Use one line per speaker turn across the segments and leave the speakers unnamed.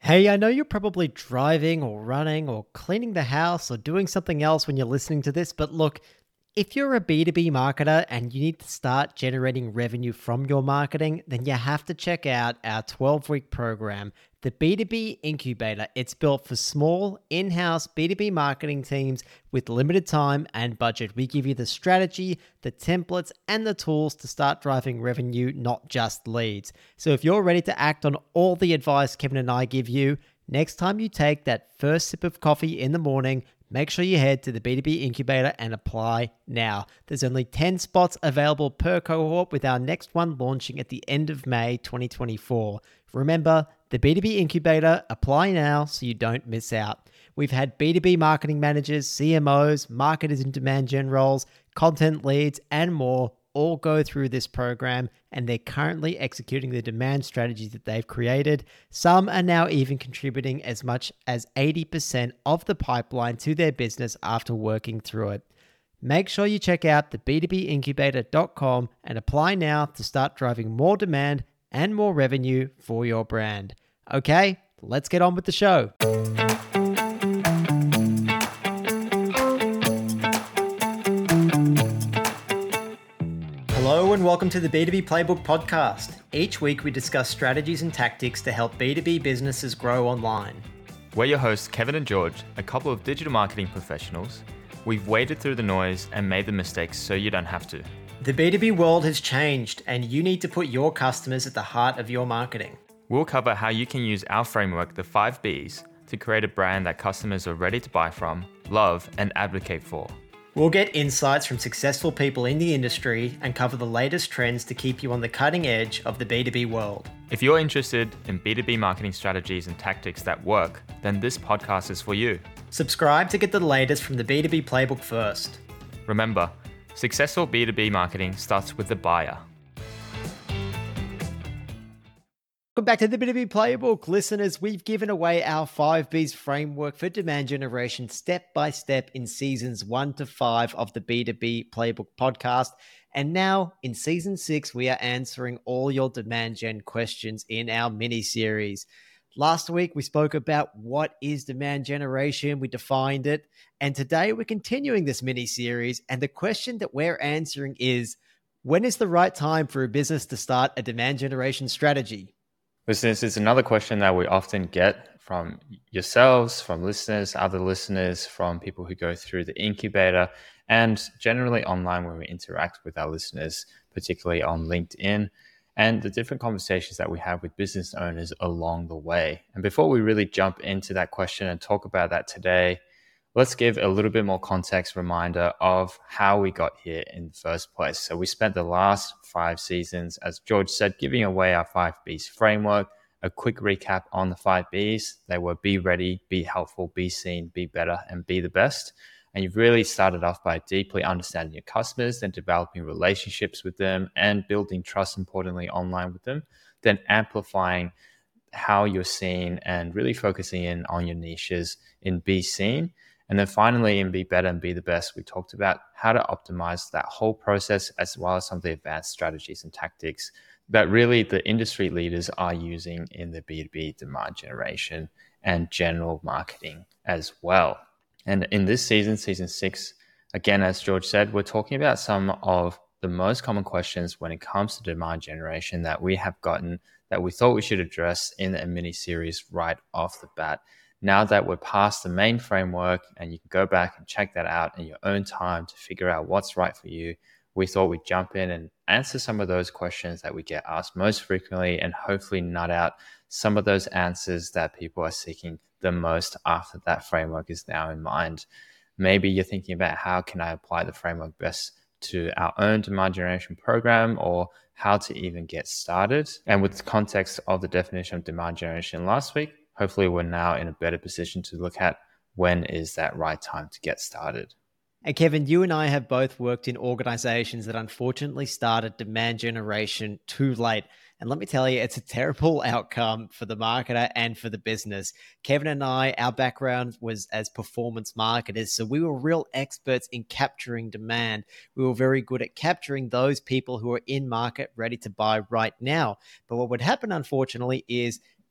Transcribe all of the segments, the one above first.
Hey, I know you're probably driving or running or cleaning the house or doing something else when you're listening to this, but look, if you're a B2B marketer and you need to start generating revenue from your marketing, then you have to check out our 12-week program, the B2B Incubator. It's built for small, in-house B2B marketing teams with limited time and budget. We give you the strategy, the templates, and the tools to start driving revenue, not just leads. So if you're ready to act on all the advice Kevin and I give you, next time you take that first sip of coffee in the morning, make sure you head to the B2B Incubator and apply now. There's only 10 spots available per cohort, with our next one launching at the end of May 2024. Remember, the B2B Incubator, apply now so you don't miss out. We've had B2B marketing managers, CMOs, marketers in demand gen roles, content leads, and more all go through this program, and they're currently executing the demand strategies that they've created. Some are now even contributing as much as 80% of the pipeline to their business after working through it. Make sure you check out the b2bincubator.com and apply now to start driving more demand and more revenue for your brand. Okay, let's get on with the show. Hello and welcome to the B2B Playbook podcast. Each week we discuss strategies and tactics to help B2B businesses grow online.
We're your hosts, Kevin and George, a couple of digital marketing professionals. We've waded through the noise and made the mistakes so you don't have to.
The B2B world has changed, and you need to put your customers at the heart of your marketing.
We'll cover how you can use our framework, the 5 Bs, to create a brand that customers are ready to buy from, love, and advocate for.
We'll get insights from successful people in the industry and cover the latest trends to keep you on the cutting edge of the B2B world.
If you're interested in B2B marketing strategies and tactics that work, then this podcast is for you.
Subscribe to get the latest from the B2B Playbook first.
Remember, successful B2B marketing starts with the buyer.
Welcome back to the B2B Playbook. Listeners, we've given away our 5Bs framework for demand generation step by step in seasons 1 to 5 of the B2B Playbook podcast. And now in season 6, we are answering all your demand gen questions in our mini series. Last week, we spoke about what is demand generation. We defined it. And today we're continuing this mini series. And the question that we're answering is, when is the right time for a business to start a demand generation strategy?
Listeners, it's another question that we often get from yourselves, from listeners, other listeners, from people who go through the incubator, and generally online when we interact with our listeners, particularly on LinkedIn, and the different conversations that we have with business owners along the way. And before we really jump into that question and talk about that today, let's give a little bit more context reminder of how we got here in the first place. So we spent the last 5 seasons, as George said, giving away our 5 Bs framework. A quick recap on the 5 Bs. They were be ready, be helpful, be seen, be better, and be the best. And you've really started off by deeply understanding your customers, then developing relationships with them and building trust, importantly, online with them, then amplifying how you're seen and really focusing in on your niches in be seen. And then finally, in Be Better and Be the Best, we talked about how to optimize that whole process, as well as some of the advanced strategies and tactics that really the industry leaders are using in the B2B demand generation and general marketing as well. And in this season, season 6, again, as George said, we're talking about some of the most common questions when it comes to demand generation that we have gotten that we thought we should address in a mini series right off the bat. Now that we're past the main framework and you can go back and check that out in your own time to figure out what's right for you, we thought we'd jump in and answer some of those questions that we get asked most frequently and hopefully nut out some of those answers that people are seeking the most after that framework is now in mind. Maybe you're thinking about how can I apply the framework best to our own demand generation program, or how to even get started. And with the context of the definition of demand generation last week, hopefully we're now in a better position to look at when is that right time to get started.
And Kevin, you and I have both worked in organizations that unfortunately started demand generation too late. And let me tell you, it's a terrible outcome for the marketer and for the business. Kevin and I, our background was as performance marketers. So we were real experts in capturing demand. We were very good at capturing those people who are in market ready to buy right now. But what would happen, unfortunately, is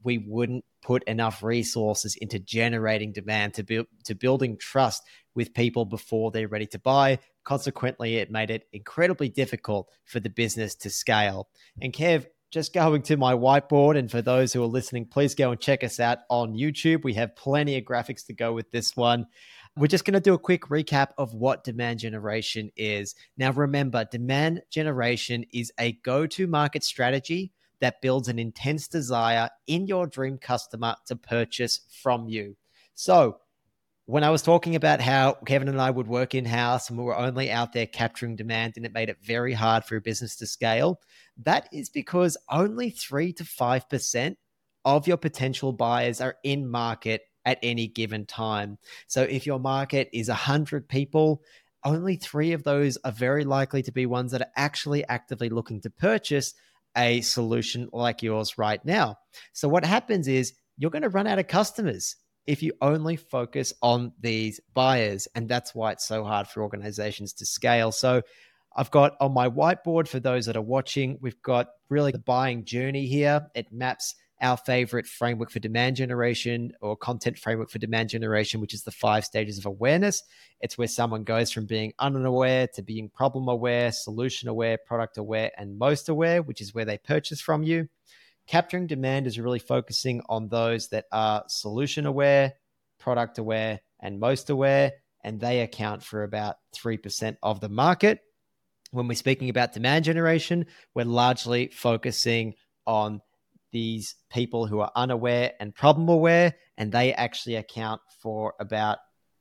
we wouldn't put enough resources into generating demand to building trust with people before they're ready to buy. Consequently, it made it incredibly difficult for the business to scale. And Kev, just going to my whiteboard, and for those who are listening, please go and check us out on YouTube. We have plenty of graphics to go with this one. We're just going to do a quick recap of what demand generation is. Now, remember, demand generation is a go-to market strategy that builds an intense desire in your dream customer to purchase from you. So when I was talking about how Kevin and I would work in-house and we were only out there capturing demand and it made it very hard for a business to scale, that is because only 3 to 5% of your potential buyers are in market at any given time. So if your market is 100 people, only 3 of those are very likely to be ones that are actually actively looking to purchase a solution like yours right now. So what happens is you're going to run out of customers if you only focus on these buyers. And that's why it's so hard for organizations to scale. So I've got on my whiteboard, for those that are watching, we've got really the buying journey here. It maps our favorite framework for demand generation, or content framework for demand generation, which is the 5 stages of awareness. It's where someone goes from being unaware to being problem aware, solution aware, product aware, and most aware, which is where they purchase from you. Capturing demand is really focusing on those that are solution aware, product aware, and most aware, and they account for about 3% of the market. When we're speaking about demand generation, we're largely focusing on these people who are unaware and problem aware, and they actually account for about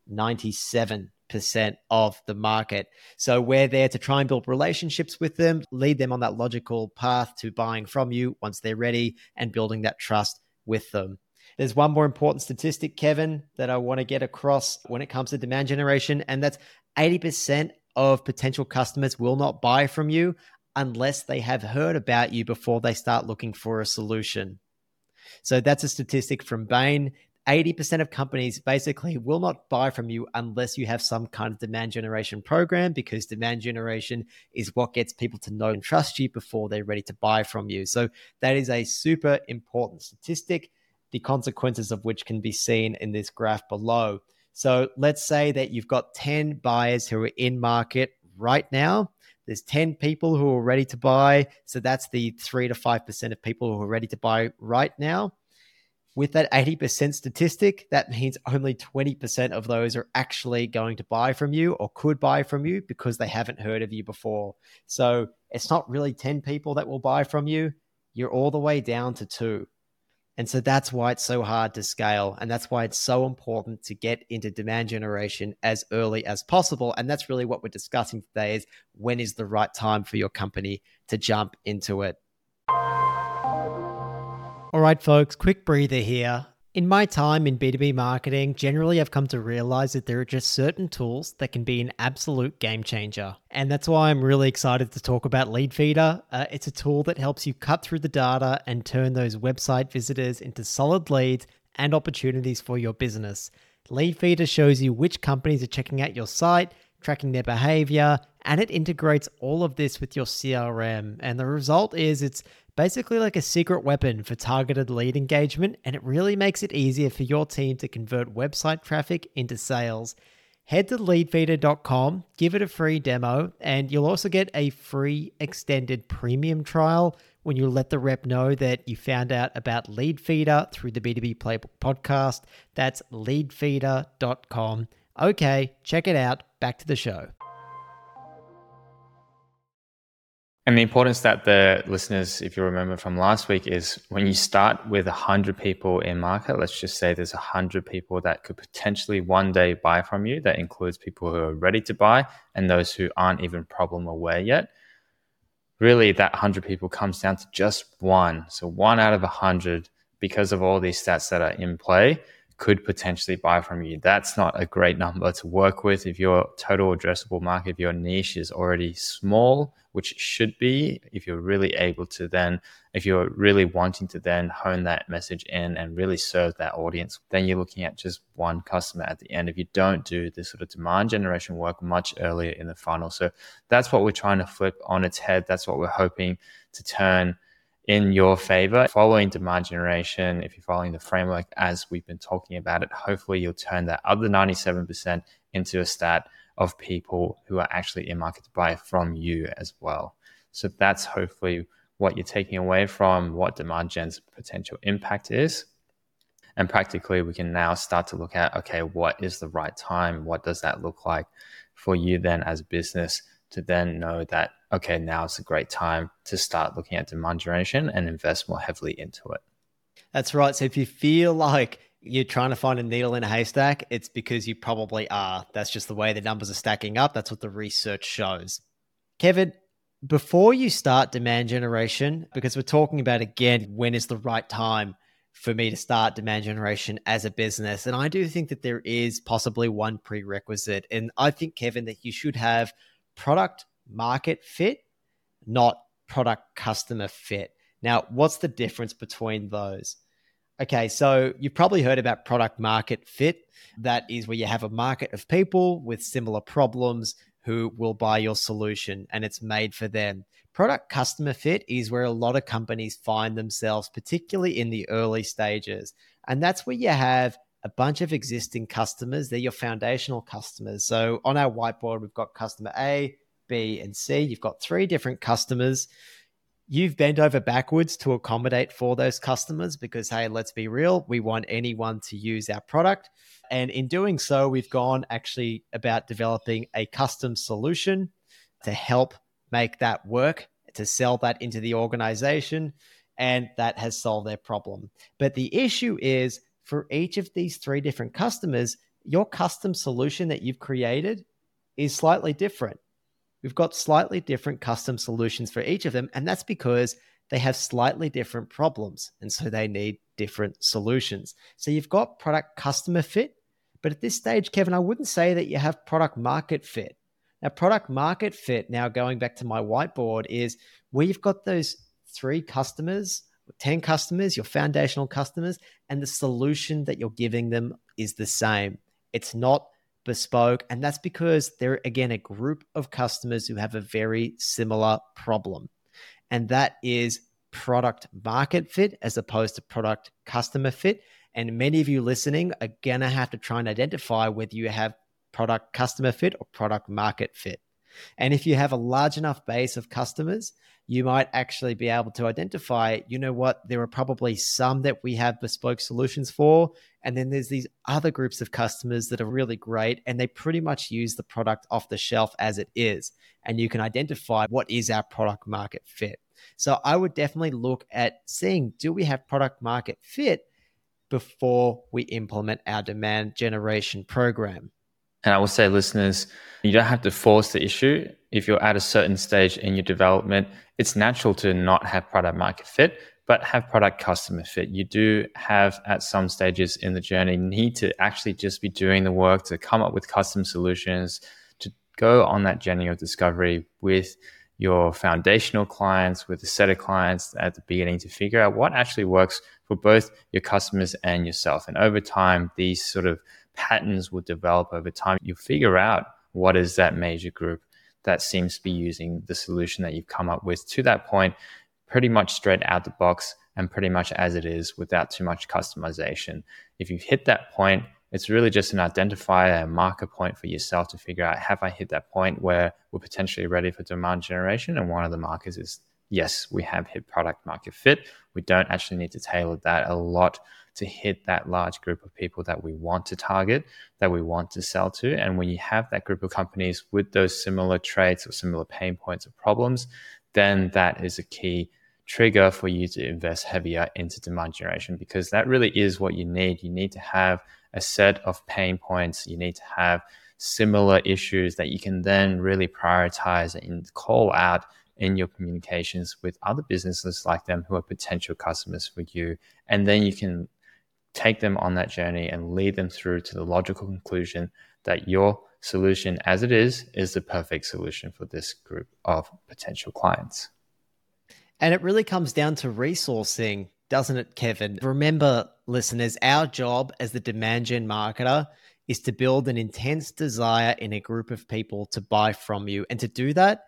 97% of the market. So we're there to try and build relationships with them, lead them on that logical path to buying from you once they're ready, and building that trust with them. There's one more important statistic, Kevin, that I want to get across when it comes to demand generation, and that's 80% of potential customers will not buy from you unless they have heard about you before they start looking for a solution. So that's a statistic from Bain. 80% of companies basically will not buy from you unless you have some kind of demand generation program, because demand generation is what gets people to know and trust you before they're ready to buy from you. So that is a super important statistic, the consequences of which can be seen in this graph below. So let's say that you've got 10 buyers who are in market right now. There's 10 people who are ready to buy. So that's the 3 to 5% of people who are ready to buy right now. With that 80% statistic, that means only 20% of those are actually going to buy from you or could buy from you because they haven't heard of you before. So it's not really 10 people that will buy from you. You're all the way down to 2. And so that's why it's so hard to scale. And that's why it's so important to get into demand generation as early as possible. And that's really what we're discussing today, is when is the right time for your company to jump into it. All right, folks, quick breather here. In my time in B2B marketing, generally I've come to realize that there are just certain tools that can be an absolute game changer. And that's why I'm really excited to talk about Leadfeeder. It's a tool that helps you cut through the data and turn those website visitors into solid leads and opportunities for your business. Leadfeeder shows you which companies are checking out your site, tracking their behavior, and it integrates all of this with your CRM. And the result is it's basically like a secret weapon for targeted lead engagement, and it really makes it easier for your team to convert website traffic into sales. Head to leadfeeder.com, give it a free demo, and you'll also get a free extended premium trial when you let the rep know that you found out about Leadfeeder through the B2B Playbook podcast. That's leadfeeder.com. Okay, check it out. Back to the show.
And the importance that the listeners, if you remember from last week, is when you start with 100 people in market, let's just say there's 100 people that could potentially one day buy from you. That includes people who are ready to buy and those who aren't even problem aware yet. Really, that 100 people comes down to just one. So 1 out of 100, because of all these stats that are in play, could potentially buy from you. That's not a great number to work with if your total addressable market, if your niche is already small, which it should be, if you're really able to then, if you're really wanting to then hone that message in and really serve that audience, then you're looking at just one customer at the end if you don't do this sort of demand generation work much earlier in the funnel. So that's what we're trying to flip on its head. That's what we're hoping to turn in your favor. Following demand generation, if you're following the framework as we've been talking about it, hopefully you'll turn that other 97% into a stat of people who are actually in market to buy from you as well. So that's hopefully what you're taking away from what demand gen's potential impact is. And practically, we can now start to look at, okay, what is the right time? What does that look like for you then as a business to then know that, okay, now it's a great time to start looking at demand generation and invest more heavily into it.
That's right. So if you feel like you're trying to find a needle in a haystack, it's because you probably are. That's just the way the numbers are stacking up. That's what the research shows. Kevin, before you start demand generation, because we're talking about, again, when is the right time for me to start demand generation as a business? And I do think that there is possibly one prerequisite. And I think, Kevin, that you should have product market fit, not product customer fit. Now, what's the difference between those? Okay, so you've probably heard about product market fit. That is where you have a market of people with similar problems who will buy your solution and it's made for them. Product customer fit is where a lot of companies find themselves, particularly in the early stages. And that's where you have a bunch of existing customers. They're your foundational customers. So on our whiteboard, we've got customer A, B, and C. You've got 3 different customers. You've bent over backwards to accommodate for those customers because, hey, let's be real, we want anyone to use our product. And in doing so, we've gone actually about developing a custom solution to help make that work, to sell that into the organization, and that has solved their problem. But the issue is for each of these 3 different customers, your custom solution that you've created is slightly different. We've got slightly different custom solutions for each of them, and that's because they have slightly different problems, and so they need different solutions. So you've got product customer fit, but at this stage, Kevin, I wouldn't say that you have product market fit. Now, product market fit, now going back to my whiteboard, is where you've got those 3 customers, 10 customers, your foundational customers, and the solution that you're giving them is the same. It's not bespoke. And that's because they're, again, a group of customers who have a very similar problem. And that is product market fit as opposed to product customer fit. And many of you listening are going to have to try and identify whether you have product customer fit or product market fit. And if you have a large enough base of customers, you might actually be able to identify, you know what, there are probably some that we have bespoke solutions for. And then there's these other groups of customers that are really great and they pretty much use the product off the shelf as it is. And you can identify what is our product market fit. So I would definitely look at seeing, do we have product market fit before we implement our demand generation program?
And I will say, listeners, you don't have to force the issue. If you're at a certain stage in your development, it's natural to not have product market fit, but have product customer fit. You do have, at some stages in the journey, need to actually just be doing the work to come up with custom solutions, to go on that journey of discovery with your foundational clients, with a set of clients at the beginning to figure out what actually works for both your customers and yourself. And over time, these sort of patterns will develop over time. You'll figure out what is that major group that seems to be using the solution that you've come up with to that point, pretty much straight out the box and pretty much as it is without too much customization. If you've hit that point, it's really just an identifier, a marker point for yourself to figure out, have I hit that point where we're potentially ready for demand generation? And one of the markers is, yes, we have hit product market fit. We don't actually need to tailor that a lot to hit that large group of people that we want to target, that we want to sell to. And when you have that group of companies with those similar traits or similar pain points or problems, then that is a key trigger for you to invest heavier into demand generation, because that really is what you need. You need to have a set of pain points. You need to have similar issues that you can then really prioritize and call out in your communications with other businesses like them who are potential customers for you. And then you can take them on that journey and lead them through to the logical conclusion that your solution as it is the perfect solution for this group of potential clients.
And it really comes down to resourcing, doesn't it, Kevin? Remember, listeners, our job as the demand gen marketer is to build an intense desire in a group of people to buy from you. And to do that,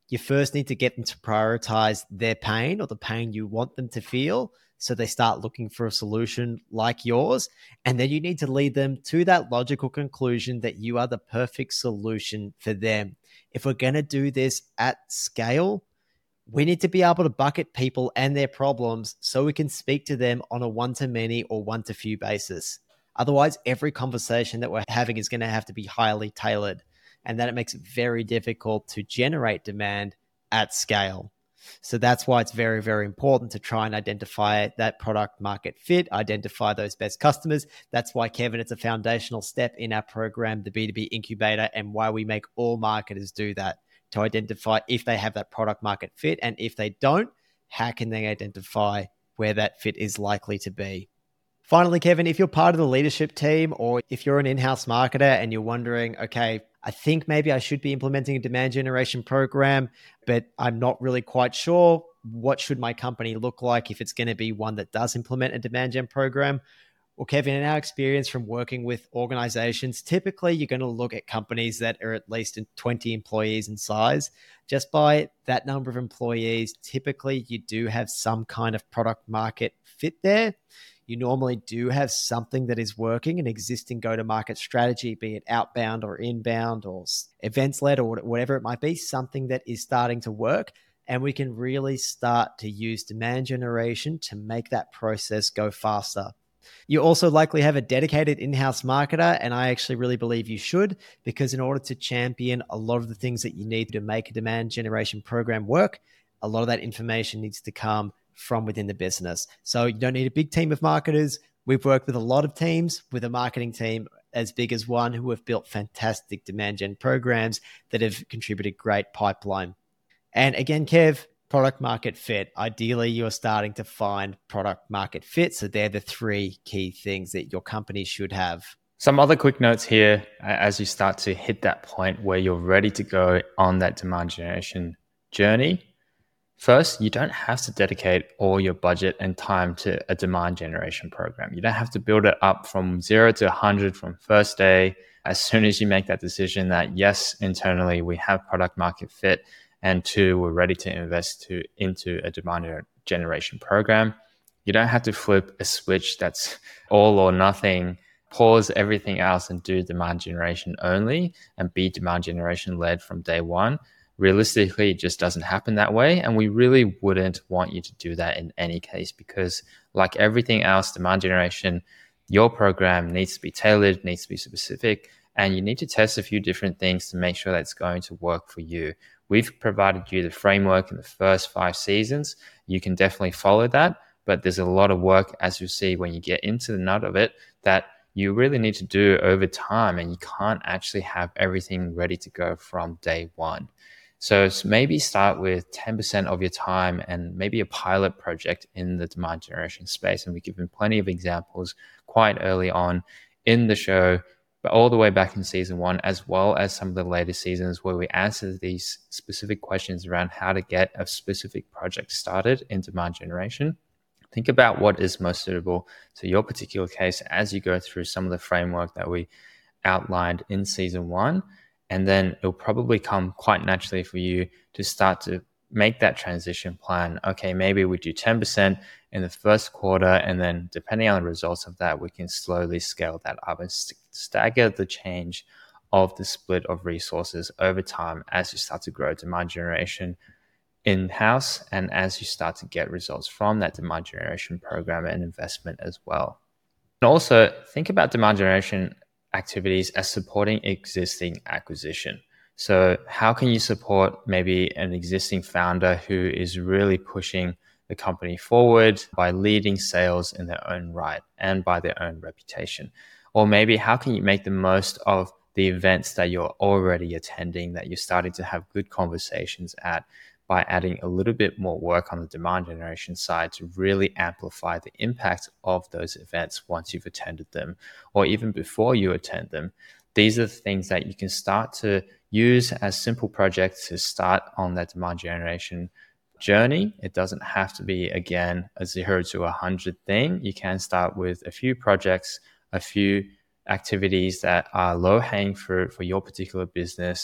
you first need to get them to prioritize their pain or the pain you want them to feel. So they start looking for a solution like yours. And then you need to lead them to that logical conclusion that you are the perfect solution for them. If we're going to do this at scale, we need to be able to bucket people and their problems so we can speak to them on a one-to-many or one-to-few basis. Otherwise, every conversation that we're having is going to have to be highly tailored, and that it makes it very difficult to generate demand at scale. So that's why it's very, very important to try and identify that product market fit, identify those best customers. That's why, Kevin, it's a foundational step in our program, the B2B Incubator, and why we make all marketers do that, to identify if they have that product market fit. And if they don't, how can they identify where that fit is likely to be? Finally, Kevin, if you're part of the leadership team or if you're an in-house marketer and you're wondering, okay, I think maybe I should be implementing a demand generation program, but I'm not really quite sure, what should my company look like if it's going to be one that does implement a demand gen program? Well, Kevin, in our experience from working with organizations, typically you're going to look at companies that are at least 20 employees in size. Just by that number of employees, typically you do have some kind of product market fit there. You normally do have something that is working, an existing go-to-market strategy, be it outbound or inbound or events-led or whatever it might be, something that is starting to work. And we can really start to use demand generation to make that process go faster. You also likely have a dedicated in-house marketer, and I actually really believe you should, because in order to champion a lot of the things that you need to make a demand generation program work, a lot of that information needs to come from within the business. So you don't need a big team of marketers. We've worked with a lot of teams, with a marketing team as big as one, who have built fantastic demand gen programs that have contributed great pipeline. And again, Kev, product market fit. Ideally, you're starting to find product market fit. So they're the three key things that your company should have.
Some other quick notes here as you start to hit that point where you're ready to go on that demand generation journey. First, you don't have to dedicate all your budget and time to a demand generation program. You don't have to build it up from 0 to 100 from first day. As soon as you make that decision that yes, internally we have product market fit, and 2, we're ready to invest into a demand generation program, you don't have to flip a switch that's all or nothing, pause everything else and do demand generation only and be demand generation led from day one. Realistically, it just doesn't happen that way. And we really wouldn't want you to do that in any case, because like everything else, demand generation, your program needs to be tailored, needs to be specific, and you need to test a few different things to make sure that it's going to work for you. We've provided you the framework in the first 5 seasons. You can definitely follow that, but there's a lot of work, as you see when you get into the nut of it, that you really need to do over time, and you can't actually have everything ready to go from day one. So maybe start with 10% of your time and maybe a pilot project in the demand generation space. And we've given plenty of examples quite early on in the show, but all the way back in season 1, as well as some of the later seasons where we answer these specific questions around how to get a specific project started in demand generation. Think about what is most suitable to your particular case as you go through some of the framework that we outlined in season 1. And then it'll probably come quite naturally for you to start to make that transition plan. Okay, maybe we do 10% in the first quarter, and then depending on the results of that, we can slowly scale that up and stagger the change of the split of resources over time as you start to grow demand generation in-house and as you start to get results from that demand generation program and investment as well. And also think about demand generation activities as supporting existing acquisition. So how can you support maybe an existing founder who is really pushing the company forward by leading sales in their own right and by their own reputation? Or maybe how can you make the most of the events that you're already attending, that you're starting to have good conversations at, by adding a little bit more work on the demand generation side to really amplify the impact of those events once you've attended them or even before you attend them. These are the things that you can start to use as simple projects to start on that demand generation journey. It doesn't have to be, again, a 0 to 100 thing. You can start with a few projects, a few activities that are low hanging fruit for your particular business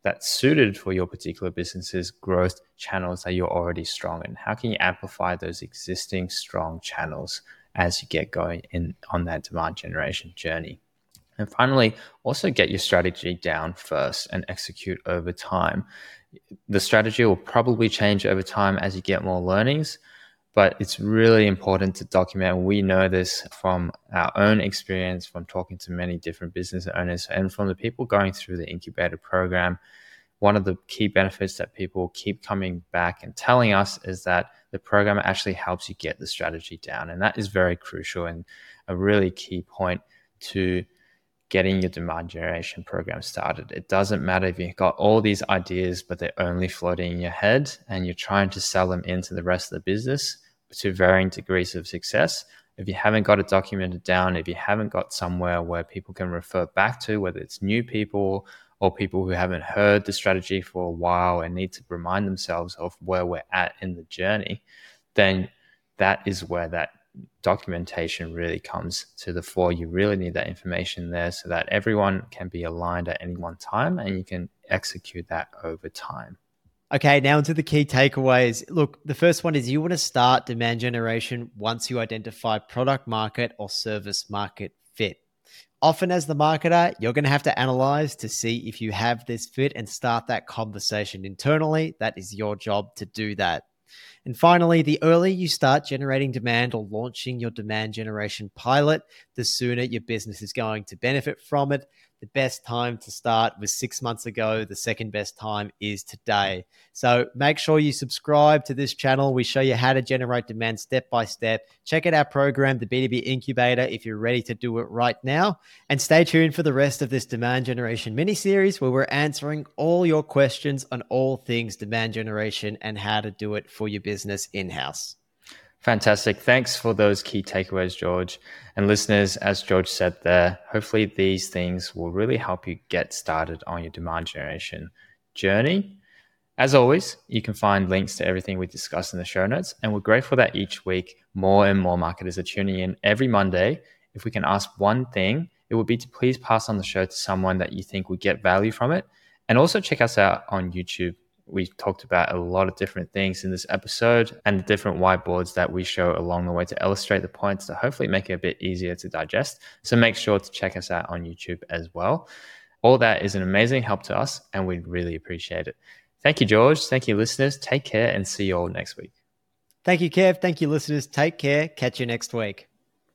that's suited for your particular business's growth channels that you're already strong in? How can you amplify those existing strong channels as you get going on that demand generation journey? And finally, also get your strategy down first and execute over time. The strategy will probably change over time as you get more learnings, but it's really important to document. We know this from our own experience, from talking to many different business owners and from the people going through the incubator program. One of the key benefits that people keep coming back and telling us is that the program actually helps you get the strategy down. And that is very crucial and a really key point to getting your demand generation program started. It doesn't matter if you've got all these ideas, but they're only floating in your head and you're trying to sell them into the rest of the business to varying degrees of success. If you haven't got it documented down, if you haven't got somewhere where people can refer back to, whether it's new people or people who haven't heard the strategy for a while and need to remind themselves of where we're at in the journey, then that is where that documentation really comes to the fore. You really need that information there so that everyone can be aligned at any one time and you can execute that over time.
Okay, now into the key takeaways. Look, the first one is you want to start demand generation once you identify product market or service market fit. Often as the marketer, you're going to have to analyze to see if you have this fit and start that conversation internally. That is your job to do that. And finally, the earlier you start generating demand or launching your demand generation pilot, the sooner your business is going to benefit from it. The best time to start was 6 months ago. The second best time is today. So make sure you subscribe to this channel. We show you how to generate demand step by step. Check out our program, the B2B Incubator, if you're ready to do it right now. And stay tuned for the rest of this demand generation mini-series where we're answering all your questions on all things demand generation and how to do it for your business in-house.
Fantastic. Thanks for those key takeaways, George. And listeners, as George said there, hopefully these things will really help you get started on your demand generation journey. As always, you can find links to everything we discussed in the show notes. And we're grateful that each week, more and more marketers are tuning in every Monday. If we can ask one thing, it would be to please pass on the show to someone that you think would get value from it. And also check us out on YouTube. We talked about a lot of different things in this episode and the different whiteboards that we show along the way to illustrate the points to hopefully make it a bit easier to digest. So make sure to check us out on YouTube as well. All that is an amazing help to us and we really appreciate it. Thank you, George. Thank you, listeners. Take care and see you all next week.
Thank you, Kev. Thank you, listeners. Take care. Catch you next week.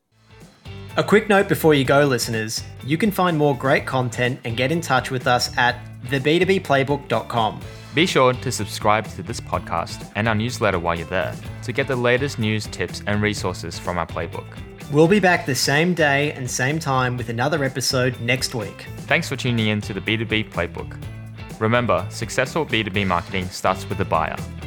A quick note before you go, listeners. You can find more great content and get in touch with us at theb2bplaybook.com.
Be sure to subscribe to this podcast and our newsletter while you're there to get the latest news, tips, and resources from our playbook.
We'll be back the same day and same time with another episode next week.
Thanks for tuning in to the B2B Playbook. Remember, successful B2B marketing starts with the buyer.